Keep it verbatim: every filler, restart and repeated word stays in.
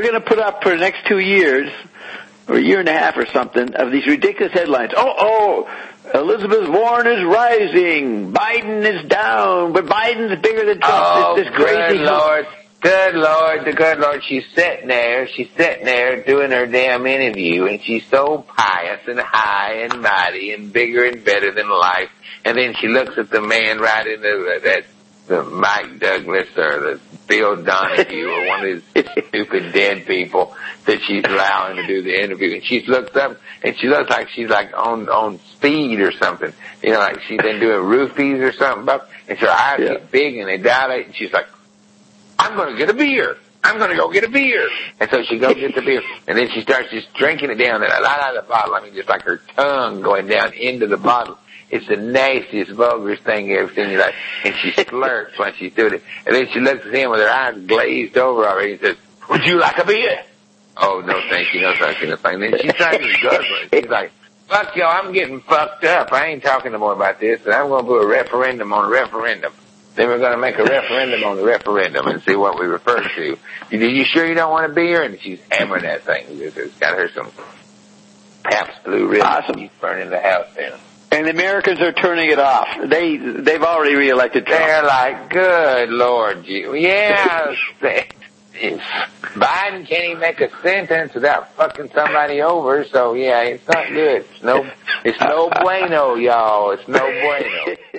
we're going to put up for the next two years, or a year and a half or something, of these ridiculous headlines. Oh, oh, Elizabeth Warren is rising. Biden is down, but Biden's bigger than Trump. Oh, this, this crazy good Lord. Good Lord, the good Lord, she's sitting there, she's sitting there doing her damn interview, and she's so pious and high and mighty and bigger and better than life, and then she looks at the man right in the, that, the Mike Douglas or the Bill Donahue or one of these stupid dead people that she's allowing to do the interview, and she looks up, and she looks like she's like on, on speed or something, you know, like she's been doing roofies or something, but, and her eyes yeah. get big and they dilate, and she's like, I'm going to get a beer. I'm going to go get a beer. And so she goes get the beer. And then she starts just drinking it down, and not out of the bottle. I mean, just like her tongue going down into the bottle. It's the nastiest, vulgarest thing you ever seen in your life. And she slurps when she's doing it. And then she looks at him with her eyes glazed over already and says, would you like a beer? Oh, no, thank you. No, thank you. No, thank you. And then she starts guzzling. She's like, fuck y'all, I'm getting fucked up. I ain't talking no more about this. And I'm going to do a referendum on a referendum. Then we're going to make a referendum on the referendum and see what we refer to. Are you sure you don't want a beer? And she's hammering that thing. It's got her some Pabst Blue Ribbon. Awesome. She's burning the house down. And the Americans are turning it off. They, they've already reelected Trump. They're like, good Lord. Yeah. Biden can't even make a sentence without fucking somebody over. So, yeah, it's not good. It's no, it's no bueno, y'all. It's no bueno.